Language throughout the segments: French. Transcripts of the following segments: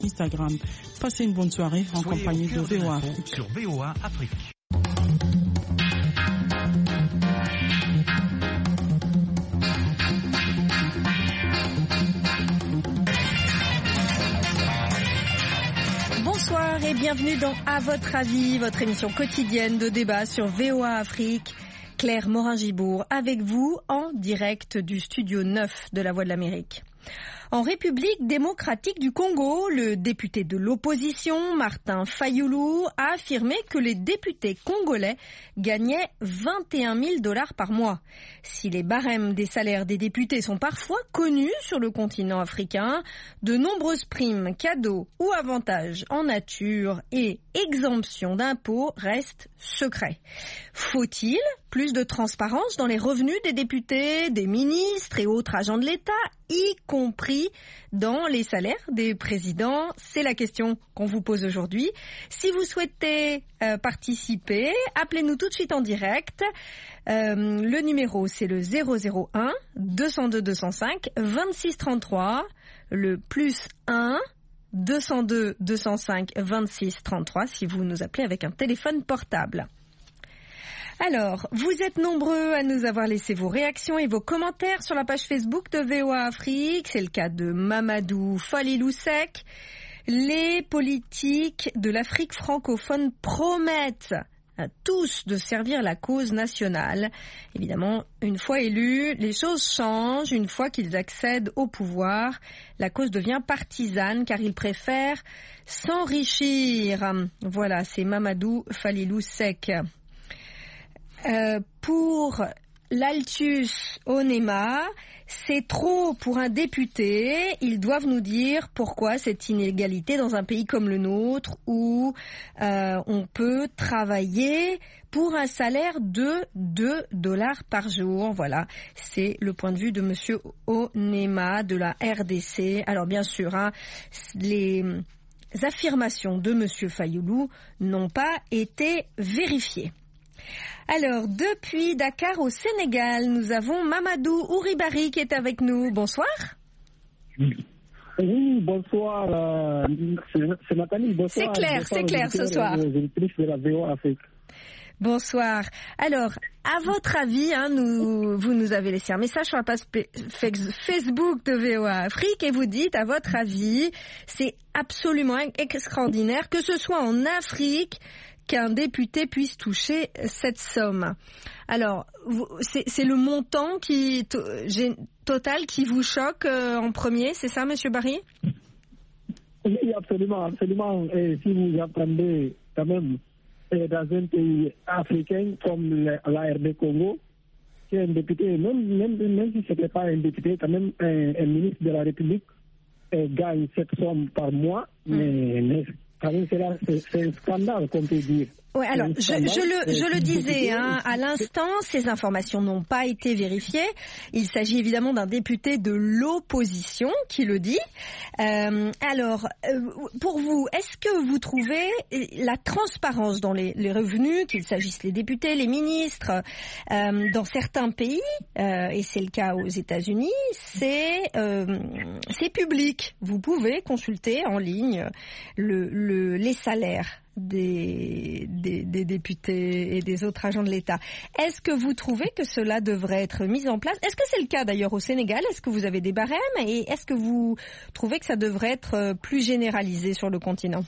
Instagram. Passez une bonne soirée en compagnie de VOA Afrique. Sur VOA Afrique. Bonsoir et bienvenue dans À votre avis, votre émission quotidienne de débat sur VOA Afrique. Claire Morin-Gibourg avec vous en direct du studio 9 de la Voix de l'Amérique. En République démocratique du Congo, le député de l'opposition, Martin Fayulu, a affirmé que les députés congolais gagnaient 21 000 $ par mois. Si les barèmes des salaires des députés sont parfois connus sur le continent africain, de nombreuses primes, cadeaux ou avantages en nature et exemptions d'impôts restent secrets. Faut-il plus de transparence dans les revenus des députés, des ministres et autres agents de l'État, y compris dans les salaires des présidents? C'est la question qu'on vous pose aujourd'hui. Si vous souhaitez participer, appelez-nous tout de suite en direct. Le numéro, c'est le 001 202 205 26 33, le +1 202 205 26 33 si vous nous appelez avec un téléphone portable. Alors, vous êtes nombreux à nous avoir laissé vos réactions et vos commentaires sur la page Facebook de VOA Afrique. C'est le cas de Mamadou Falilou Sek. Les politiques de l'Afrique francophone promettent à tous de servir la cause nationale. Évidemment, une fois élus, les choses changent. Une fois qu'ils accèdent au pouvoir, la cause devient partisane car ils préfèrent s'enrichir. Voilà, c'est Mamadou Falilou Sek. Pour l'Altus Onema, c'est trop pour un député. Ils doivent nous dire pourquoi cette inégalité dans un pays comme le nôtre où on peut travailler pour un salaire de 2 $ par jour. Voilà, c'est le point de vue de Monsieur Onema de la RDC. Alors bien sûr, les affirmations de Monsieur Fayulu n'ont pas été vérifiées. Alors, depuis Dakar au Sénégal, nous avons Mamadou Ouribari qui est avec nous. Bonsoir. Oui, bonsoir. C'est Nathalie. Bonsoir. C'est clair ce soir. De la VOA Afrique. Bonsoir. Alors, à votre avis, vous nous avez laissé un message sur la page Facebook de VOA Afrique et vous dites, à votre avis, c'est absolument extraordinaire que ce soit en Afrique qu'un député puisse toucher cette somme. Alors, c'est le montant total qui vous choque en premier, c'est ça, Monsieur Barry? Oui, absolument. Et si vous attendez quand même dans un pays africain comme la RD Congo, qui est un député, même si ce n'était pas un député, quand même un ministre de la République gagne cette somme par mois, mais c'est un scandale qu'on peut dire. Oui, alors je le disais à l'instant, ces informations n'ont pas été vérifiées. Il s'agit évidemment d'un député de l'opposition qui le dit. Alors, pour vous, est-ce que vous trouvez la transparence dans les revenus, qu'il s'agisse des députés, les ministres, dans certains pays, et c'est le cas aux États-Unis, c'est public. Vous pouvez consulter en ligne les salaires des députés et des autres agents de l'État. Est-ce que vous trouvez que cela devrait être mis en place? Est-ce que c'est le cas d'ailleurs au Sénégal? Est-ce que vous avez des barèmes? Et est-ce que vous trouvez que ça devrait être plus généralisé sur le continent?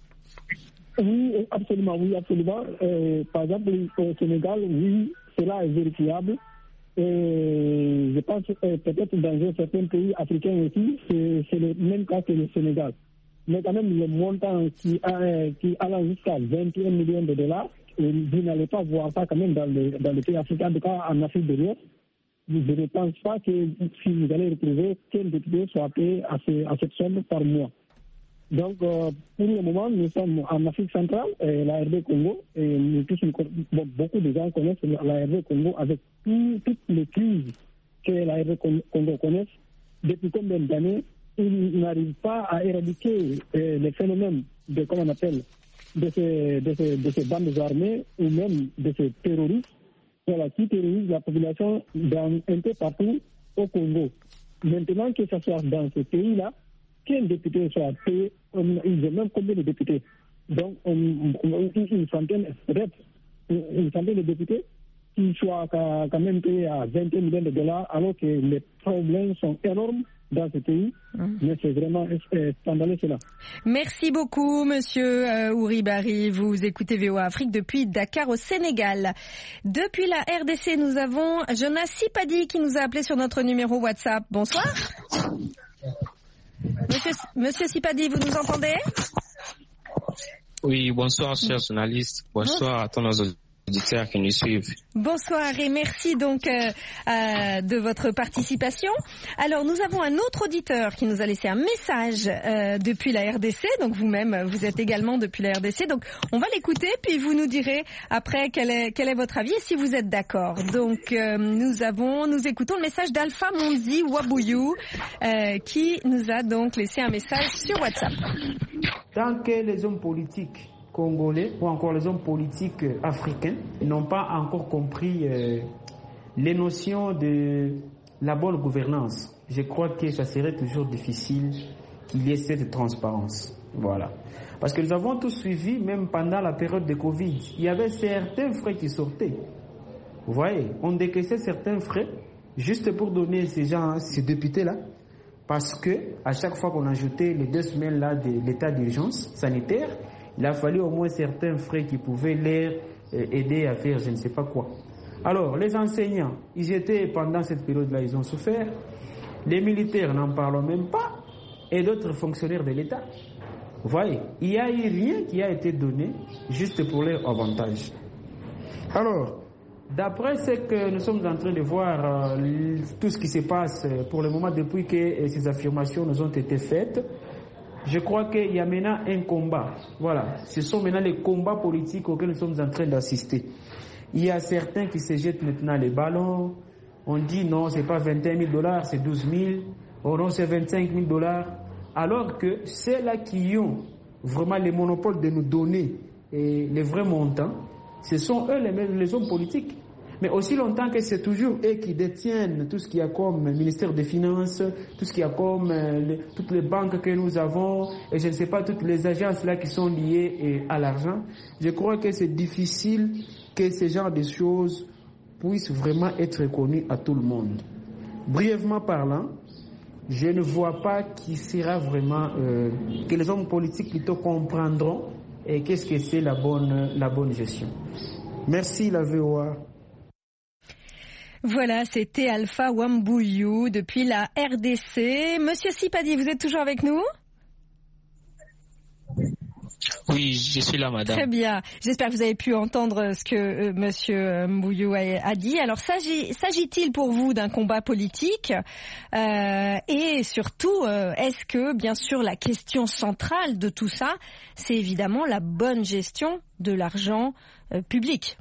Oui, absolument. Par exemple, au Sénégal, oui, cela est vérifiable. Et je pense que peut-être dans un certain pays africain aussi, c'est le même cas que le Sénégal. Mais quand même, le montant qui allant jusqu'à 21 millions de $, vous n'allez pas voir ça quand même dans le pays africain, en tout cas en Afrique de l'Ouest. Je ne pense pas que si vous allez retrouver quel député soit payé à cette somme par mois. Donc, pour le moment, nous sommes en Afrique centrale, la RD Congo, et nous tous, beaucoup de gens connaissent la RD Congo avec toutes les crises que la RD Congo connaît depuis combien d'années. Ils n'arrivent pas à éradiquer les phénomènes de ces bandes armées ou même de ces terroristes qui terrorisent la population un peu partout au Congo. Maintenant que ce soit dans ce pays-là, qu'un député soit payé, ils ont même combien de députés. Donc, une centaine de députés qui soient quand même payés à 21 millions de dollars, alors que les problèmes sont énormes dans ce pays. Mais c'est vraiment scandaleux cela. Merci beaucoup, monsieur Ouribari. Vous écoutez VOA Afrique depuis Dakar au Sénégal. Depuis la RDC, nous avons Jonas Sipadi qui nous a appelé sur notre numéro WhatsApp. Bonsoir. Monsieur Sipadi, vous nous entendez? Oui, bonsoir, chers journalistes. Bonsoir à tous nos auditeurs qui nous suivent. Bonsoir et merci donc de votre participation. Alors, nous avons un autre auditeur qui nous a laissé un message depuis la RDC. Donc, vous-même, vous êtes également depuis la RDC. Donc, on va l'écouter, puis vous nous direz après quel est votre avis et si vous êtes d'accord. Donc, nous écoutons le message d'Alpha Monzi Wabouyou qui nous a donc laissé un message sur WhatsApp. Tant que les hommes politiques congolais ou encore les hommes politiques africains n'ont pas encore compris les notions de la bonne gouvernance, je crois que ça serait toujours difficile qu'il y ait cette transparence. Voilà. Parce que nous avons tous suivi, même pendant la période de Covid, il y avait certains frais qui sortaient. Vous voyez, on décaissait certains frais juste pour donner ces députés-là. Parce que à chaque fois qu'on ajoutait les 2 semaines là de l'état d'urgence sanitaire, il a fallu au moins certains frais qui pouvaient les aider à faire je ne sais pas quoi. Alors, les enseignants, ils étaient pendant cette période-là, ils ont souffert. Les militaires, n'en parlons même pas. Et d'autres fonctionnaires de l'État. Vous voyez, il n'y a eu rien qui a été donné juste pour leur avantage. Alors, d'après ce que nous sommes en train de voir, tout ce qui se passe pour le moment depuis que ces affirmations nous ont été faites, je crois qu'il y a maintenant un combat. Voilà, ce sont maintenant les combats politiques auxquels nous sommes en train d'assister. Il y a certains qui se jettent maintenant les ballons. On dit non, c'est pas 21 000 $, c'est 12 000. Oh non, c'est 25 000 $. Alors que ceux-là qui ont vraiment le monopole de nous donner les vrais montants, ce sont eux les hommes politiques. Mais aussi longtemps que c'est toujours eux qui détiennent tout ce qu'il y a comme ministère des Finances, tout ce qu'il y a comme toutes les banques que nous avons, et je ne sais pas, toutes les agences là qui sont liées à l'argent, je crois que c'est difficile que ce genre de choses puissent vraiment être connues à tout le monde. Brièvement parlant, je ne vois pas qui sera vraiment, que les hommes politiques plutôt comprendront et qu'est-ce que c'est la bonne gestion. Merci la VOA. Voilà, c'était Alpha Wambouyou depuis la RDC. Monsieur Sipadi, vous êtes toujours avec nous? Oui, je suis là, madame. Très bien. J'espère que vous avez pu entendre ce que monsieur Mbouillou a dit. Alors, s'agit-il pour vous d'un combat politique et surtout, est-ce que, bien sûr, la question centrale de tout ça, c'est évidemment la bonne gestion de l'argent public?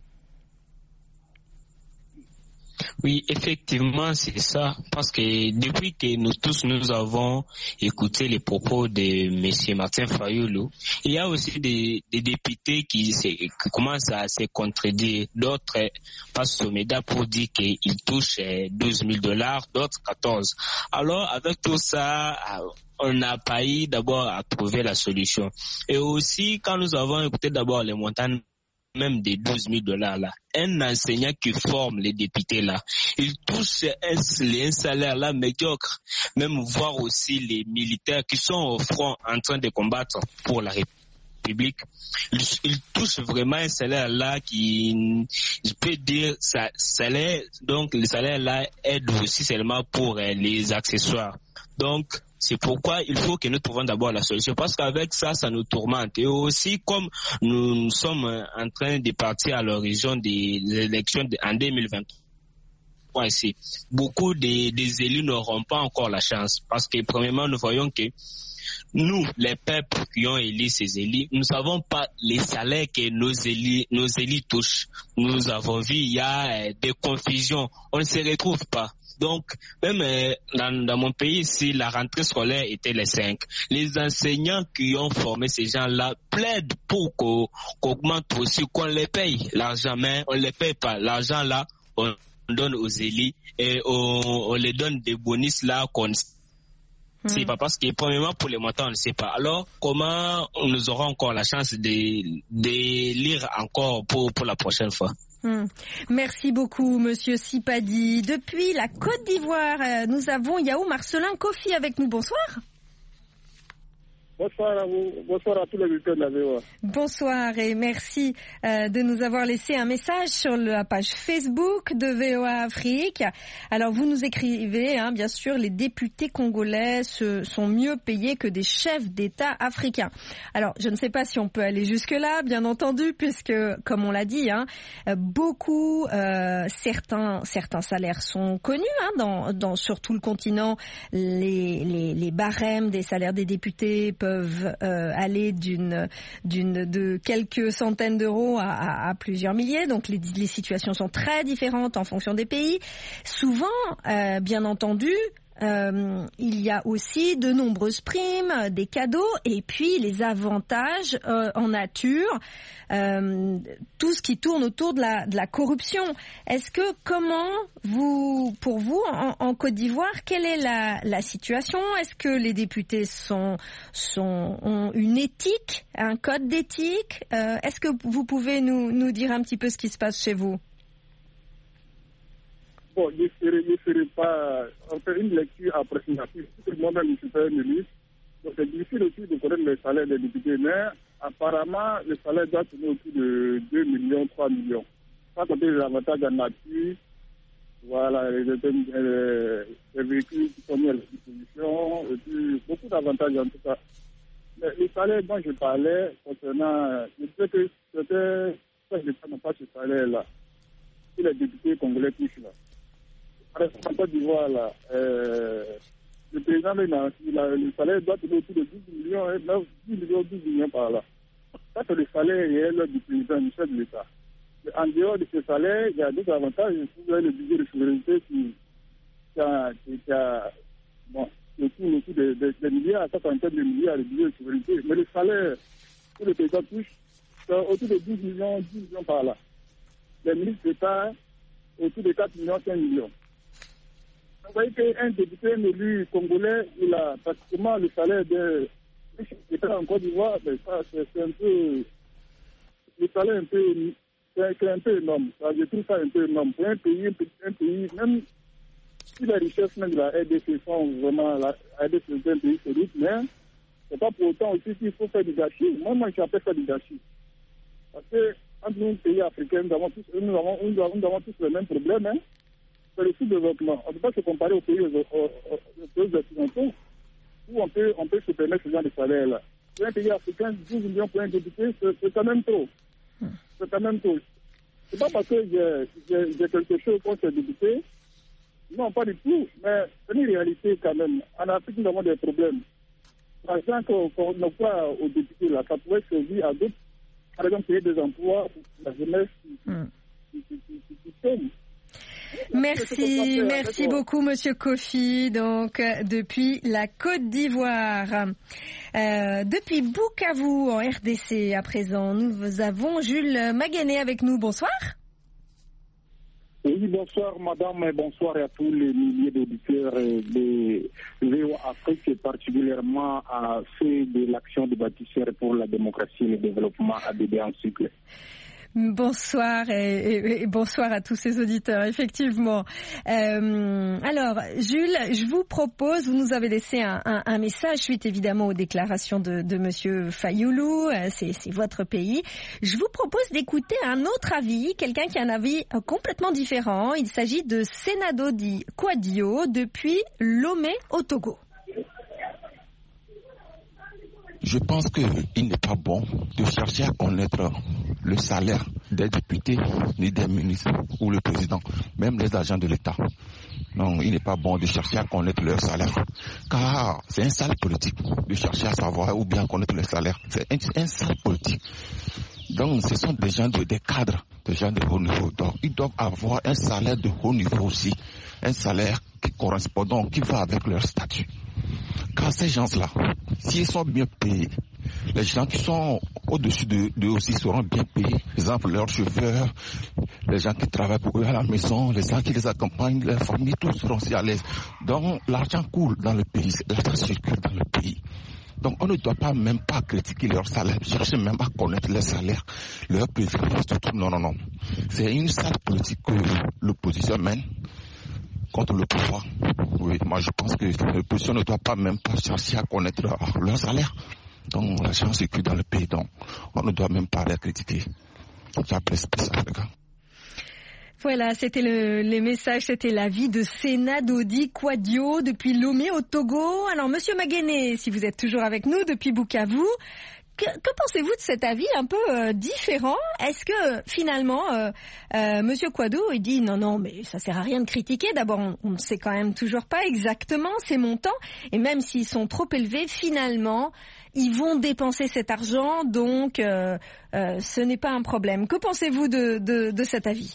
Oui, effectivement, c'est ça. Parce que depuis que nous avons écouté les propos de M. Martin Fayulu, il y a aussi des députés qui commencent à se contredire. D'autres passent au média pour dire qu'ils touchent 12 000 $, d'autres 14. Alors, avec tout ça, on n'a pas eu d'abord à trouver la solution. Et aussi, quand nous avons écouté d'abord les montants même des 12 000 $ là, un enseignant qui forme les députés là, il touche un salaire là médiocre, même voir aussi les militaires qui sont au front en train de combattre pour la République, ils touchent vraiment un salaire là qui, je peux dire, salaire, donc le salaire là aide aussi seulement pour les accessoires. Donc, c'est pourquoi il faut que nous trouvions d'abord la solution, parce qu'avec ça, ça nous tourmente. Et aussi, comme nous sommes en train de partir à l'horizon des élections en 2023 ici, beaucoup des élus n'auront pas encore la chance, parce que premièrement, nous voyons que nous, les peuples qui ont élu ces élus, nous ne savons pas les salaires que nos élus touchent. Nous avons vu, il y a des confusions, on ne se retrouve pas. Donc, même dans mon pays ici, la rentrée scolaire était les 5. Les enseignants qui ont formé ces gens-là plaident pour qu'augmente aussi, qu'on les paye l'argent, mais on ne les paye pas. L'argent là, on donne aux élus et on les donne des bonus là qu'on C'est pas parce que, premièrement, pour les montants, on ne sait pas. Alors, comment nous aurons encore la chance de lire encore pour la prochaine fois? Merci beaucoup, Monsieur Sipadi. Depuis la Côte d'Ivoire, nous avons Yao Marcelin Kofi avec nous. Bonsoir. Bonsoir à vous, bonsoir à tous les auditeurs de la VOA. Bonsoir et merci de nous avoir laissé un message sur la page Facebook de VOA Afrique. Alors vous nous écrivez, bien sûr, les députés congolais sont mieux payés que des chefs d'État africains. Alors je ne sais pas si on peut aller jusque-là, bien entendu, puisque comme on l'a dit, beaucoup, certains salaires sont connus sur tout le continent. Les barèmes des salaires des députés peuvent aller de quelques centaines d'euros à plusieurs milliers. Donc les situations sont très différentes en fonction des pays. Souvent, bien entendu, il y a aussi de nombreuses primes, des cadeaux et puis les avantages en nature, tout ce qui tourne autour de la corruption. Est-ce que pour vous en Côte d'Ivoire, quelle est la situation? Est-ce que les députés ont une éthique, un code d'éthique? Est-ce que vous pouvez nous dire un petit peu ce qui se passe chez vous? Bon, je ne serai pas en faire une lecture approximative. Moi-même, je suis pas un ministre. Donc, c'est difficile aussi de connaître le salaire des députés. Mais apparemment, le salaire doit tourner autour de 2 millions, 3 millions. Sans compter les avantages en nature, voilà, les véhicules qui sont mis à la disposition, et puis beaucoup d'avantages en tout cas. Mais le salaire dont je parlais concernant, je sais que certains États n'ont pas ce salaire-là. Si les députés congolais touchent là. Par exemple, en Côte d'Ivoire, là, le président, le salaire doit tourner autour de 10 millions, 12 millions par là. Ça, c'est le salaire réel du président, du chef de l'État. Mais en dehors de ce salaire, il y a d'autres avantages. Vous avez le budget de souveraineté qui a autour des milliards, ça en termes de milliards de budget de souveraineté. Mais le salaire que le président touche, c'est autour de 10 millions par là. Les ministres d'État, autour de 4 millions, 5 millions. Vous voyez qu'un député, un élu congolais, il a pratiquement le salaire de l'État en Côte d'Ivoire, mais ça, c'est un peu. Le salaire c'est un peu énorme. Ça, je trouve ça un peu énorme. Pour un pays, même si les richesses même de la RDC sont vraiment. La RDC est un pays solide, mais c'est pas pour autant aussi qu'il faut faire du gâchis. Moi, j'appelle ça du gâchis. Parce que entre nous, pays africains, nous avons tous les mêmes problèmes. C'est le sous-développement. On ne peut pas se comparer aux pays occidentaux où on peut se permettre ce genre de salaire-là. Pour un pays africain, 12 millions pour un député, c'est quand même trop. C'est quand même trop. C'est pas parce que j'ai quelque chose contre les députés. Non, pas du tout. Mais c'est une réalité quand même. En Afrique, nous avons des problèmes. Par exemple, qu'on octroie aux députés, là, ça pourrait servir à d'autres. Par exemple, créer des emplois pour la jeunesse qui tombe. Merci beaucoup, Monsieur Kofi. Donc, depuis la Côte d'Ivoire, depuis Bukavu en RDC à présent, nous avons Jules Magané avec nous. Bonsoir. Oui, bonsoir madame et bonsoir à tous les milliers d'auditeurs de VOA Afrique et particulièrement à ceux de l'action des bâtisseurs pour la démocratie et le développement ADD en cycle. Bonsoir et bonsoir à tous ces auditeurs, effectivement. Alors, Jules, je vous propose, vous nous avez laissé un message suite évidemment aux déclarations de Monsieur Fayoulou, c'est votre pays. Je vous propose d'écouter un autre avis, quelqu'un qui a un avis complètement différent. Il s'agit de Senado Di Quadio depuis Lomé au Togo. Je pense qu'il n'est pas bon de chercher à connaître le salaire des députés, ni des ministres ou le président, même les agents de l'État. Non, il n'est pas bon de chercher à connaître leur salaire, car c'est un sale politique de chercher à savoir ou bien connaître le salaire. C'est un sale politique. Donc, ce sont des gens des cadres, des gens de haut niveau. Donc, ils doivent avoir un salaire de haut niveau aussi, un salaire qui correspond, qui va avec leur statut. Car ces gens-là, s'ils sont bien payés, les gens qui sont au-dessus d'eux aussi seront bien payés. Par exemple, leurs chauffeurs, les gens qui travaillent pour eux à la maison, les gens qui les accompagnent, leurs familles, tous seront aussi à l'aise. Donc l'argent coule dans le pays, l'argent circule dans le pays. Donc on ne doit pas même pas critiquer leur salaire, chercher même à connaître leur salaire, leurs privilèges, tout. Non. C'est une sale politique que l'opposition mène contre le pouvoir. Oui, moi je pense que l'opposition ne doit pas même pas chercher à connaître leur salaire. Donc l'argent circule dans le pays, donc on ne doit même pas les critiquer. Voilà, c'était les messages, c'était l'avis de Sena Dodi Kwadio depuis Lomé au Togo. Alors Monsieur Maguené, si vous êtes toujours avec nous depuis Bukavu, que pensez-vous de cet avis un peu différent? Est-ce que finalement Monsieur Kwadio il dit non mais ça sert à rien de critiquer. D'abord on ne sait quand même toujours pas exactement ces montants et même s'ils sont trop élevés, finalement ils vont dépenser cet argent, donc ce n'est pas un problème. Que pensez-vous de cet avis?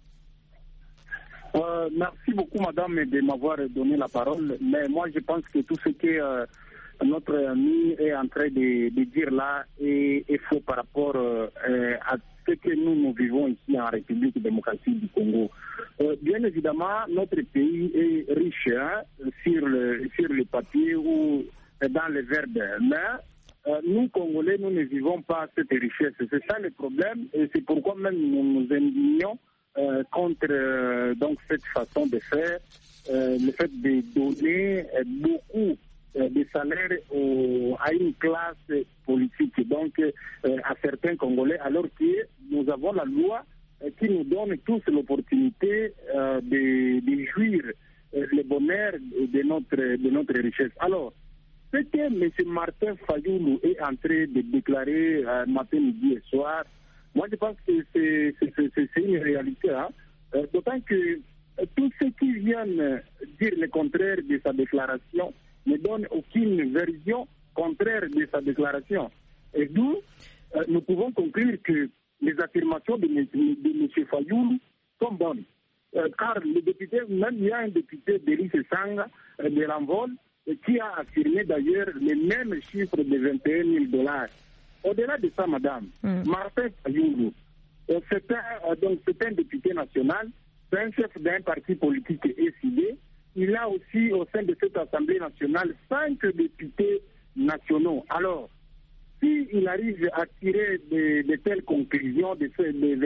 Merci beaucoup, madame, de m'avoir donné la parole. Mais moi, je pense que tout ce que notre ami est en train de dire là est faux par rapport à ce que nous vivons ici en République démocratique du Congo. Bien évidemment, notre pays est riche sur le papier ou dans les verbes. Mais nous, Congolais, nous ne vivons pas cette richesse. C'est ça le problème et c'est pourquoi même nous nous indignons contre donc cette façon de faire, le fait de donner beaucoup de salaires à une classe politique, donc à certains Congolais, alors que nous avons la loi qui nous donne tous l'opportunité de jouir le bonheur de notre richesse. Alors, ce que M. Martin Fayoulou est en train de déclarer matin, midi et soir, moi, je pense que c'est une réalité, d'autant que tous ceux qui viennent dire le contraire de sa déclaration ne donnent aucune version contraire de sa déclaration. Et d'où nous pouvons conclure que les affirmations de M. Fayoulou sont bonnes. Car le député, même il y a un député d'Elis Sanga de l'Envol qui a affirmé d'ailleurs les mêmes chiffres de $21,000. Au-delà de ça, madame, Martin Fayoulou, c'est un député national, c'est un chef d'un parti politique SID. Il a aussi, au sein de cette Assemblée nationale, 5 députés nationaux. Alors, s'il arrive à tirer de telles conclusions de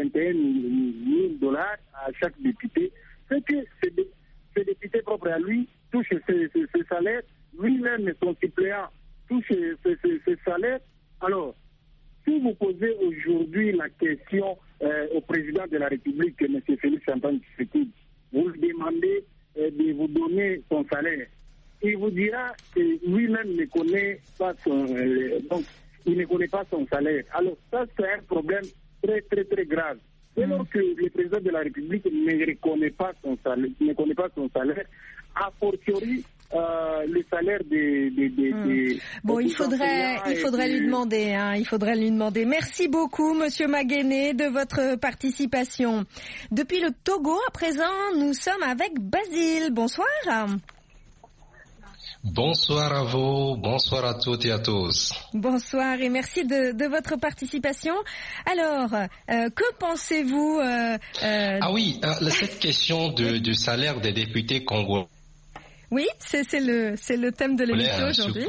$21,000 à chaque député, c'est que ces députés propres à lui touchent ses salaires, lui-même, son suppléant, touche ses salaires. Alors, si vous posez aujourd'hui la question au président de la République, M. Félix Antoine Tshisekedi, vous lui demandez de vous donner son salaire, il vous dira que lui-même ne connaît pas donc il ne connaît pas son salaire. Alors ça, c'est un problème très très très grave. Dès lors que le président de la République ne reconnaît pas son salaire, a fortiori le salaire Bon, il faudrait lui demander, il faudrait lui demander. Merci beaucoup, Monsieur Maguené, de votre participation. Depuis le Togo, à présent, nous sommes avec Basile. Bonsoir. Bonsoir à vous, bonsoir à toutes et à tous. Bonsoir et merci de votre participation. Alors, que pensez-vous cette question du salaire des députés congolais. Oui, c'est le thème de l'émission aujourd'hui.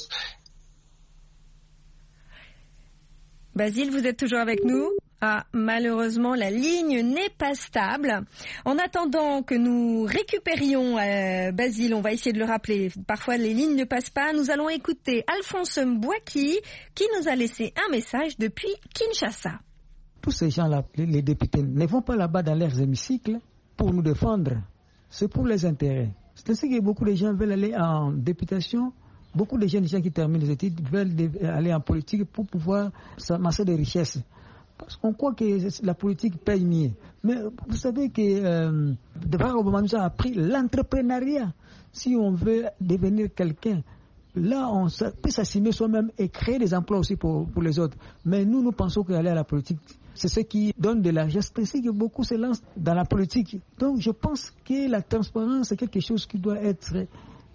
Basile, vous êtes toujours avec nous? Ah, malheureusement, la ligne n'est pas stable. En attendant que nous récupérions Basile, on va essayer de le rappeler. Parfois, les lignes ne passent pas. Nous allons écouter Alphonse Mbouaki qui nous a laissé un message depuis Kinshasa. Tous ces gens-là, les députés, ne vont pas là-bas dans leurs hémicycles pour nous défendre. C'est pour les intérêts. C'est ainsi que beaucoup de gens veulent aller en députation. Beaucoup de jeunes gens qui terminent les études veulent aller en politique pour pouvoir s'amasser des richesses. Parce qu'on croit que la politique paye mieux. Mais vous savez que Barack Obama nous a appris l'entrepreneuriat. Si on veut devenir quelqu'un, là, on peut s'assumer soi-même et créer des emplois aussi pour les autres. Mais nous pensons qu'aller à la politique, c'est ce qui donne de l'argent. C'est ainsi que beaucoup se lancent dans la politique. Donc, je pense que la transparence, c'est quelque chose qui doit être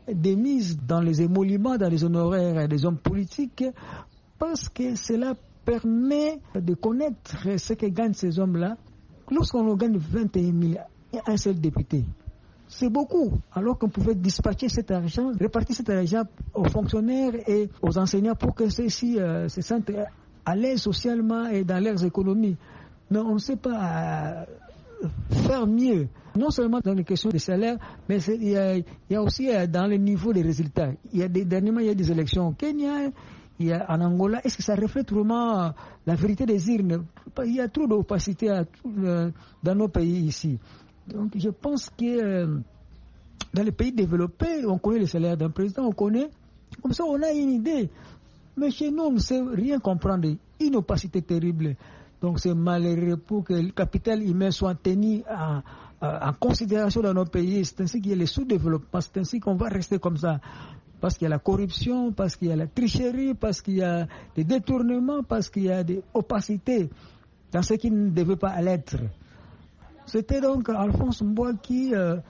des mises dans les émoluments, dans les honoraires des hommes politiques, parce que cela permet de connaître ce que gagnent ces hommes-là. Lorsqu'on gagne 21 000 et un seul député, c'est beaucoup, alors qu'on pouvait dispatcher cet argent, répartir cet argent aux fonctionnaires et aux enseignants pour que ceux-ci se sentent à l'aise socialement et dans leurs économies. Mais on ne sait pas faire mieux, non seulement dans les questions de salaire, mais il y a aussi dans le niveau des résultats. Dernièrement, il y a des élections au Kenya, il y a en Angola. Est-ce que ça reflète vraiment la vérité des urnes? Il y a trop d'opacité dans nos pays ici. Donc je pense que dans les pays développés, on connaît le salaire d'un président, on connaît, comme ça on a une idée. Mais chez nous, on ne sait rien comprendre, une opacité terrible. Donc c'est malheureux pour que le capital humain soit tenu en considération dans nos pays. C'est ainsi qu'il y a le sous-développement, c'est ainsi qu'on va rester comme ça. Parce qu'il y a la corruption, parce qu'il y a la tricherie, parce qu'il y a des détournements, parce qu'il y a des opacités dans ce qui ne devait pas l'être. C'était donc Alphonse Mbouaki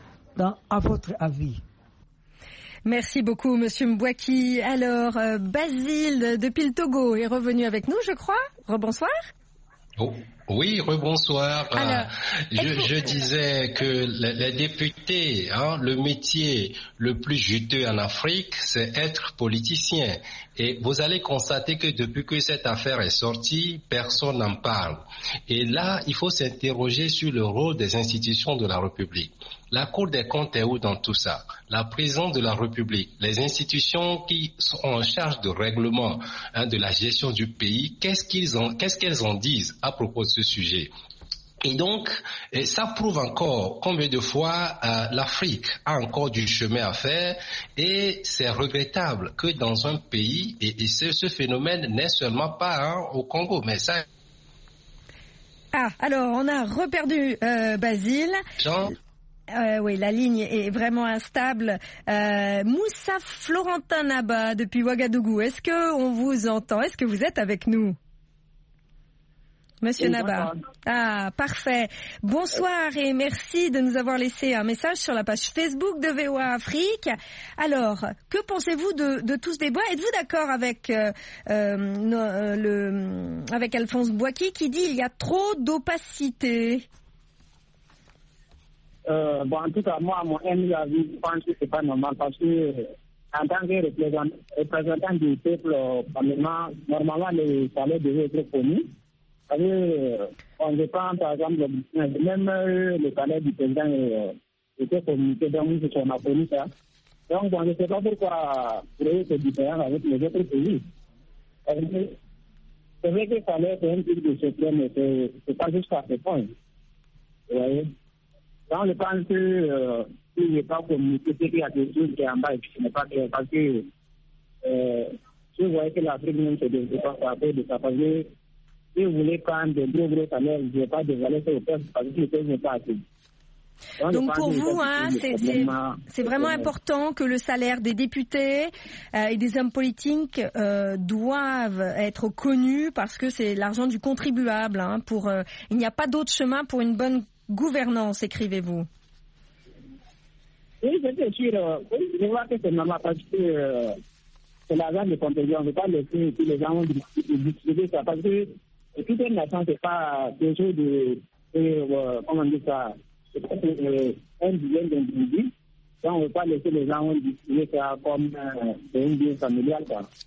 à votre avis. Merci beaucoup, Monsieur Mbouaki. Alors, Basile, depuis le Togo, est revenu avec nous, je crois. Rebonsoir. Oh, oui, rebonsoir. Alors, je disais que les députés, le métier le plus juteux en Afrique, c'est être politicien. Et vous allez constater que depuis que cette affaire est sortie, personne n'en parle. Et là, il faut s'interroger sur le rôle des institutions de la République. La Cour des comptes est où dans tout ça? La présidence de la République, les institutions qui sont en charge de règlement de la gestion du pays, qu'est-ce qu'elles en disent à propos de ce sujet? Et donc, ça prouve encore combien de fois l'Afrique a encore du chemin à faire, et c'est regrettable que dans un pays, et ce phénomène n'est seulement pas au Congo, mais ça... Ah, alors on a reperdu Basile. Jean. Oui, la ligne est vraiment instable. Moussa Florentin Naba depuis Ouagadougou, est-ce qu'on vous entend? Est-ce que vous êtes avec nous? Monsieur Naba. Ah, parfait. Bonsoir et merci de nous avoir laissé un message sur la page Facebook de VOA Afrique. Alors, que pensez-vous de tout ce débat? Êtes-vous d'accord avec avec Alphonse Mbouaki qui dit il y a trop d'opacité? En tout cas, moi, à mon humble avis, je pense que c'est pas normal parce que, en tant que représentant du peuple au Parlement, normalement, les salaires devaient être connus. On dépend, par exemple, même le salaire du président était communiqué, donc on a connu ça. Donc, on ne sait pas pourquoi créer ce différent avec les autres pays. C'est vrai que le salaire, c'est un truc de secret, mais c'est pas jusqu'à ce point. Vous voyez? Donc, je pense que s'il n'est pas communiqué, c'est qu'il y a quelque chose qui est en bas et qui n'est pas clair. Parce que si vous voyez que l'Afrique même se développe à cause de ça, parce que si vous voulez prendre de gros salaires, vous ne pouvez pas dévaler ça au peuple parce que le peuple n'est pas assez. Donc pour vous, c'est vraiment important que le salaire des députés et des hommes politiques doivent être connus parce que c'est l'argent du contribuable. Il n'y a pas d'autre chemin pour une bonne gouvernance, écrivez-vous. Oui, c'est sûr. Je vois que c'est normal parce que c'est l'argent du contribuable. On ne peut pas laisser que les gens distribuer ça parce que toute une nation, c'est pas quelque chose de comment on dit ça, c'est pas un billet d'individu. Donc, on ne peut pas laisser les gens distribuer ça comme un bien familial.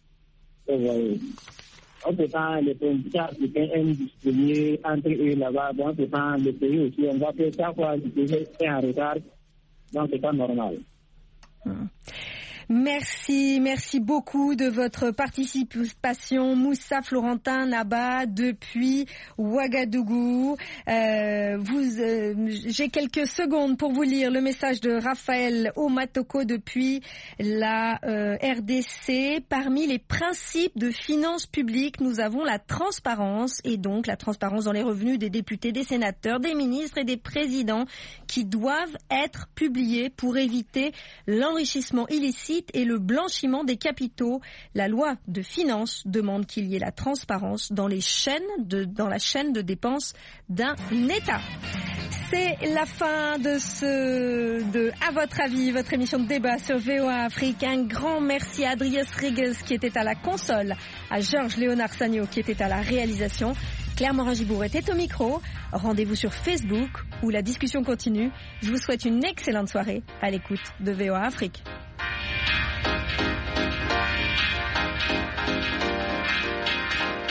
On peut pas les politiciens africains aiment distribuer entre eux là-bas. Donc, c'est pas le pays aussi. On va faire ça quoi, le pays est en retard. Donc, c'est pas normal. Merci beaucoup de votre participation, Moussa Florentin Naba depuis Ouagadougou. J'ai quelques secondes pour vous lire le message de Raphaël Omatoko depuis la RDC. Parmi les principes de finances publiques, nous avons la transparence et donc la transparence dans les revenus des députés, des sénateurs, des ministres et des présidents qui doivent être publiés pour éviter l'enrichissement illicite et le blanchiment des capitaux. La loi de finances demande qu'il y ait la transparence dans la chaîne de dépenses d'un État. C'est la fin de À votre avis, votre émission de débat sur VOA Afrique. Un grand merci à Adriès Reguez qui était à la console, à Georges Léonard Sagno qui était à la réalisation. Claire Morin-Gibour était au micro. Rendez-vous sur Facebook où la discussion continue. Je vous souhaite une excellente soirée à l'écoute de VOA Afrique.